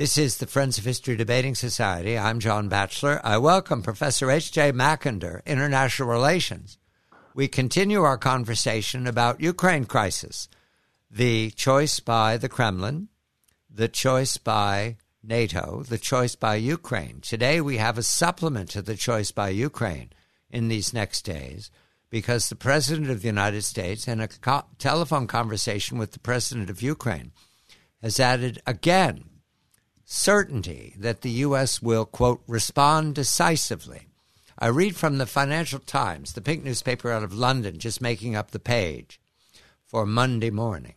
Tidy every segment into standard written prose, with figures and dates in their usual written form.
This is the Friends of History Debating Society. I'm John Batchelor. I welcome Professor H.J. Mackinder, International Relations. We continue our conversation about Ukraine crisis, the choice by the Kremlin, the choice by NATO, the choice by Ukraine. Today we have a supplement to the choice by Ukraine in these next days because the President of the United States, in a telephone conversation with the President of Ukraine, has added again certainty that the U.S. will, quote, respond decisively. I read from the Financial Times, the pink newspaper out of London, just making up the page for Monday morning.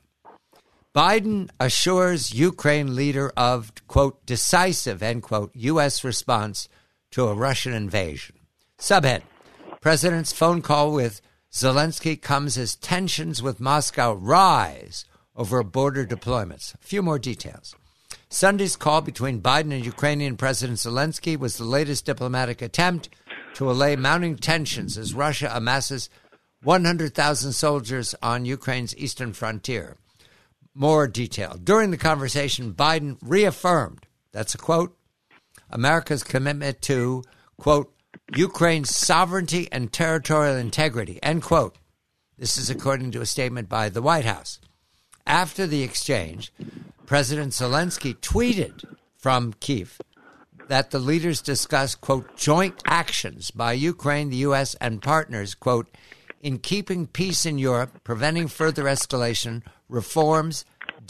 Biden assures Ukraine leader of, quote, decisive, end quote, U.S. response to a Russian invasion. Subhead, President's phone call with Zelensky comes as tensions with Moscow rise over border deployments. A few more details. Sunday's call between Biden and Ukrainian President Zelensky was the latest diplomatic attempt to allay mounting tensions as Russia amasses 100,000 soldiers on Ukraine's eastern frontier. More detail. During the conversation, Biden reaffirmed, that's a quote, America's commitment to, quote, Ukraine's sovereignty and territorial integrity, end quote. This is according to a statement by the White House. After the exchange, President Zelensky tweeted from Kyiv that the leaders discussed, quote, joint actions by Ukraine, the U.S., and partners, quote, in keeping peace in Europe, preventing further escalation, reforms,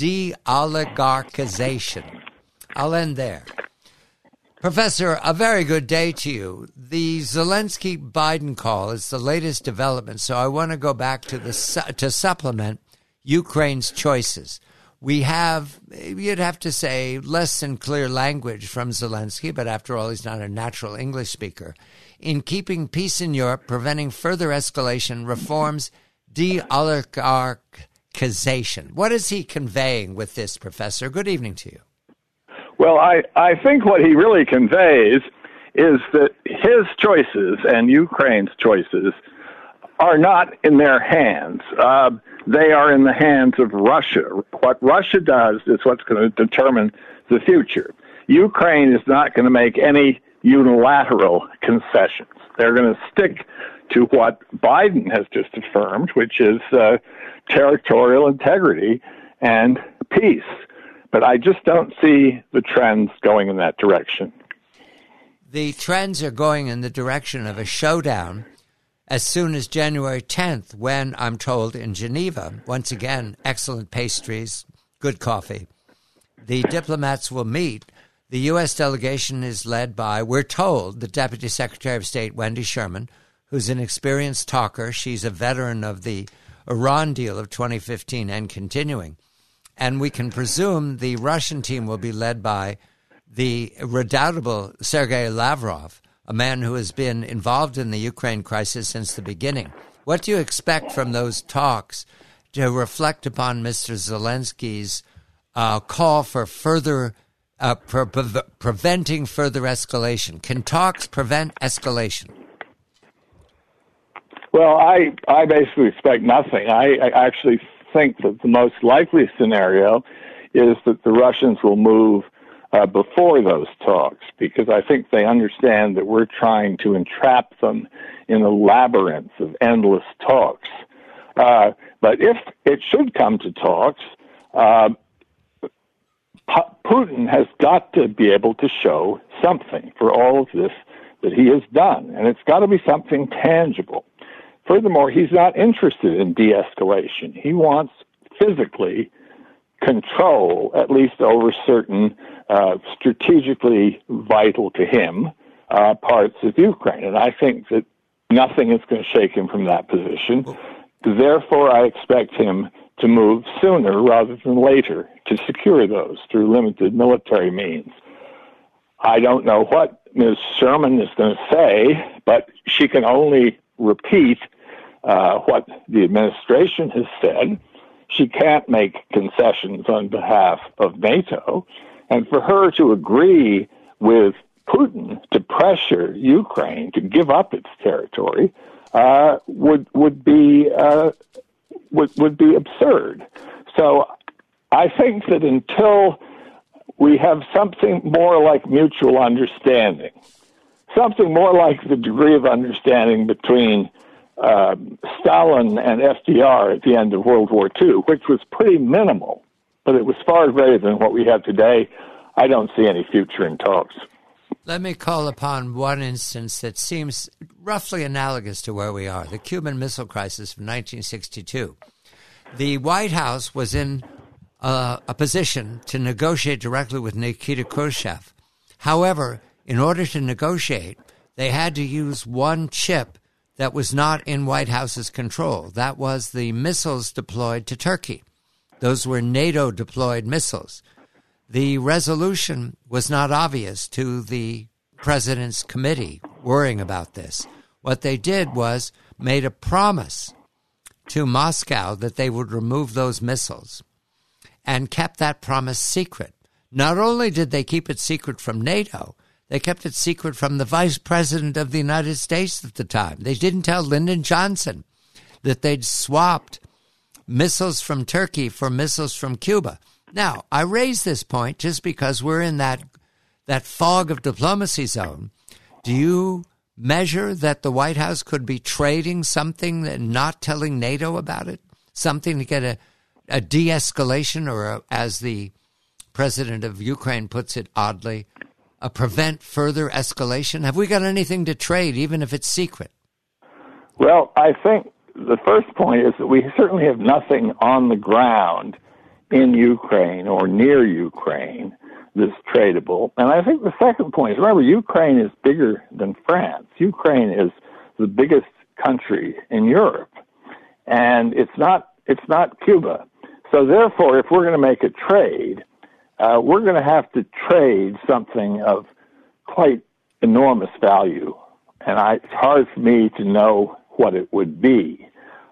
de-oligarchization. I'll end there. Professor, a very good day to you. The Zelensky-Biden call is the latest development, so I want to go back to supplement Ukraine's choices. We have, you'd have to say, less than clear language from Zelensky, but after all, he's not a natural English speaker. In keeping peace in Europe, preventing further escalation, reforms, de-oligarchization. What is he conveying with this, Professor? Good evening to you. Well, I think what he really conveys is that his choices and Ukraine's choices are not in their hands. They are in the hands of Russia. What Russia does is what's going to determine the future. Ukraine is not going to make any unilateral concessions. They're going to stick to what Biden has just affirmed, which is territorial integrity and peace. But I just don't see the trends going in that direction. The trends are going in the direction of a showdown as soon as January 10th, when, I'm told, in Geneva, once again, excellent pastries, good coffee, the diplomats will meet. The U.S. delegation is led by, we're told, the Deputy Secretary of State, Wendy Sherman, who's an experienced talker. She's a veteran of the Iran deal of 2015 and continuing. And we can presume the Russian team will be led by the redoubtable Sergei Lavrov, a man who has been involved in the Ukraine crisis since the beginning. What do you expect from those talks to reflect upon Mr. Zelensky's call for further preventing further escalation? Can talks prevent escalation? Well, I basically expect nothing. I actually think that the most likely scenario is that the Russians will move before those talks, because I think they understand that we're trying to entrap them in a labyrinth of endless talks. But if it should come to talks, Putin has got to be able to show something for all of this that he has done, and it's got to be something tangible. Furthermore, he's not interested in de-escalation. He wants physically control, at least over certain strategically vital to him parts of Ukraine. And I think that nothing is going to shake him from that position. Therefore, I expect him to move sooner rather than later to secure those through limited military means. I don't know what Ms. Sherman is going to say, but she can only repeat what the administration has said. She can't make concessions on behalf of NATO. And for her to agree with Putin to pressure Ukraine to give up its territory would be absurd. So I think that until we have something more like mutual understanding, something more like the degree of understanding between Stalin and FDR at the end of World War II, which was pretty minimal, but it was far greater than what we have today. I don't see any future in talks. Let me call upon one instance that seems roughly analogous to where we are, the Cuban Missile Crisis of 1962. The White House was in a position to negotiate directly with Nikita Khrushchev. However, in order to negotiate, they had to use one chip that was not in White House's control. That was the missiles deployed to Turkey. Those were NATO-deployed missiles. The resolution was not obvious to the president's committee worrying about this. What they did was made a promise to Moscow that they would remove those missiles and kept that promise secret. Not only did they keep it secret from NATO, they kept it secret from the vice president of the United States at the time. They didn't tell Lyndon Johnson that they'd swapped missiles from Turkey for missiles from Cuba. Now, I raise this point just because we're in that fog of diplomacy zone. Do you measure that the White House could be trading something and not telling NATO about it? Something to get a de-escalation, or as the president of Ukraine puts it oddly, a prevent further escalation? Have we got anything to trade, even if it's secret? Well, I think the first point is that we certainly have nothing on the ground in Ukraine or near Ukraine that's tradable. And I think the second point is, remember, Ukraine is bigger than France. Ukraine is the biggest country in Europe, and it's not Cuba. So therefore, if we're going to make a trade, we're going to have to trade something of quite enormous value. And it's hard for me to know what it would be.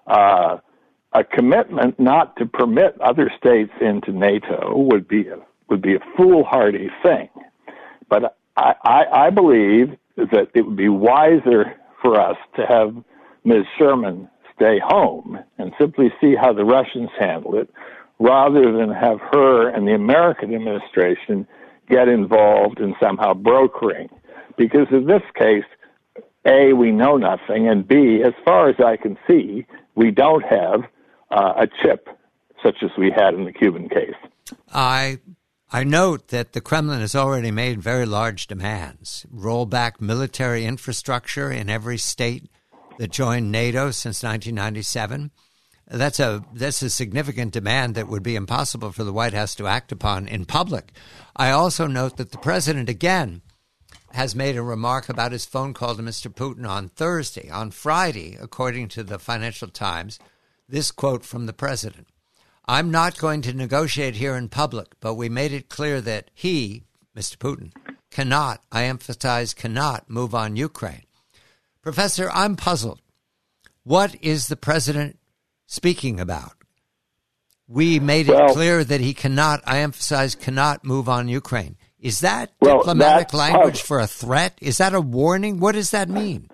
A commitment not to permit other states into NATO would be a foolhardy thing. But I believe that it would be wiser for us to have Ms. Sherman stay home and simply see how the Russians handle it, rather than have her and the American administration get involved in somehow brokering. Because in this case, A, we know nothing, and B, as far as I can see, we don't have a chip such as we had in the Cuban case. I note that the Kremlin has already made very large demands. Roll back military infrastructure in every state that joined NATO since 1997. That's a significant demand that would be impossible for the White House to act upon in public. I also note that the president, again, has made a remark about his phone call to Mr. Putin on Thursday. On Friday, according to the Financial Times, this quote from the president: "I'm not going to negotiate here in public, but we made it clear that he, Mr. Putin, cannot, I emphasize cannot, move on Ukraine." Professor, I'm puzzled. What is the president speaking about? We made it clear that he cannot, I emphasize cannot, move on Ukraine. Is that diplomatic language for a threat? Is that a warning? What does that mean?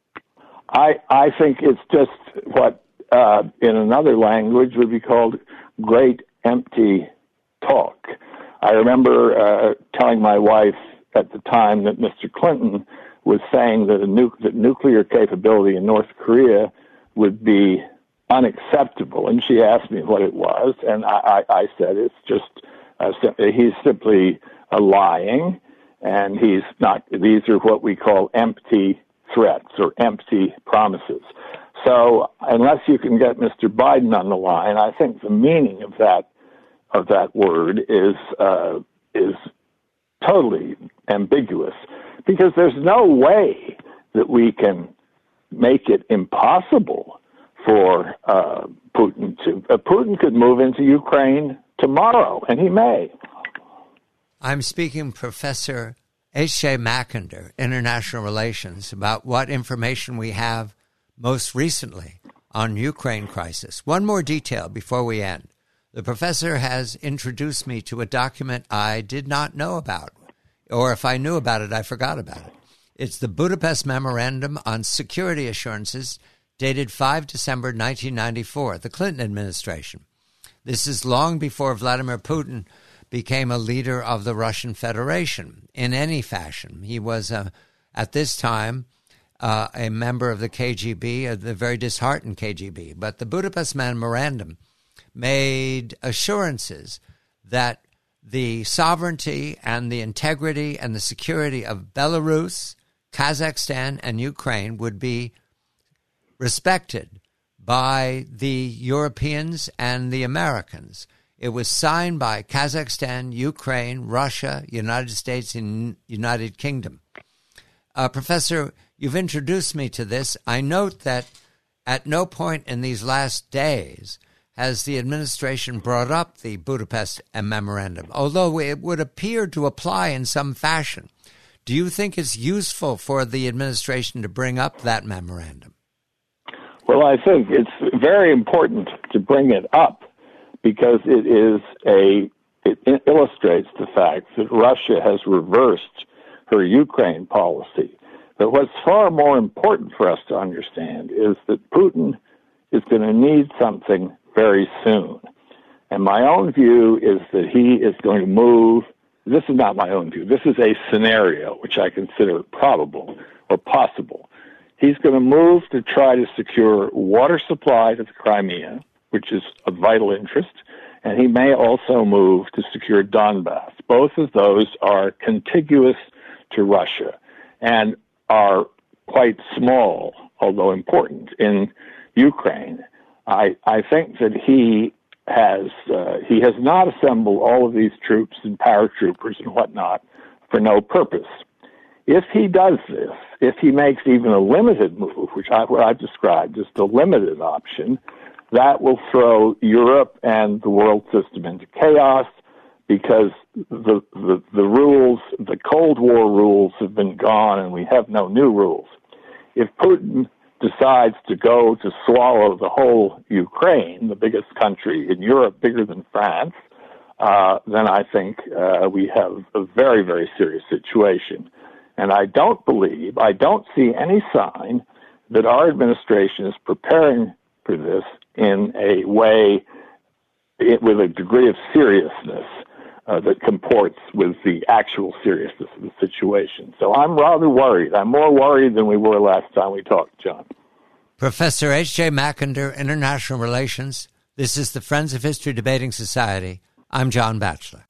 I think it's just what in another language would be called great empty talk. I remember telling my wife at the time that Mr. Clinton was saying that that nuclear capability in North Korea would be unacceptable, and she asked me what it was, and I said it's just he's simply lying, and he's not. These are what we call empty threats or empty promises. So unless you can get Mr. Biden on the line, I think the meaning of that word is totally ambiguous, because there's no way that we can make it impossible for Putin to. Putin could move into Ukraine tomorrow, and he may. I'm speaking Professor H.J. Mackinder, International Relations, about what information we have most recently on Ukraine crisis. One more detail before we end. The professor has introduced me to a document I did not know about, or if I knew about it, I forgot about it. It's the Budapest Memorandum on Security Assurances, dated 5 December 1994, the Clinton administration. This is long before Vladimir Putin became a leader of the Russian Federation in any fashion. He was, at this time, a member of the KGB, the very disheartened KGB. But the Budapest Memorandum made assurances that the sovereignty and the integrity and the security of Belarus, Kazakhstan, and Ukraine would be respected by the Europeans and the Americans. It was signed by Kazakhstan, Ukraine, Russia, United States, and United Kingdom. Professor, you've introduced me to this. I note that at no point in these last days has the administration brought up the Budapest Memorandum, although it would appear to apply in some fashion. Do you think it's useful for the administration to bring up that memorandum? Well, I think it's very important to bring it up because it illustrates the fact that Russia has reversed her Ukraine policy. But what's far more important for us to understand is that Putin is going to need something very soon. And my own view is that he is going to move. This is not my own view. This is a scenario which I consider probable or possible. He's going to move to try to secure water supply to the Crimea, which is of vital interest, and he may also move to secure Donbass. Both of those are contiguous to Russia and are quite small, although important, in Ukraine. I think that he has not assembled all of these troops and paratroopers and whatnot for no purpose. If he does this, if he makes even a limited move, what I've described as the limited option, that will throw Europe and the world system into chaos because the rules, the Cold War rules have been gone and we have no new rules. If Putin decides to go to swallow the whole Ukraine, the biggest country in Europe, bigger than France, then I think we have a very, very serious situation. And I don't see any sign that our administration is preparing for this in a way with a degree of seriousness that comports with the actual seriousness of the situation. So I'm rather worried. I'm more worried than we were last time we talked, John. Professor H.J. Mackinder, International Relations. This is the Friends of History Debating Society. I'm John Batchelor.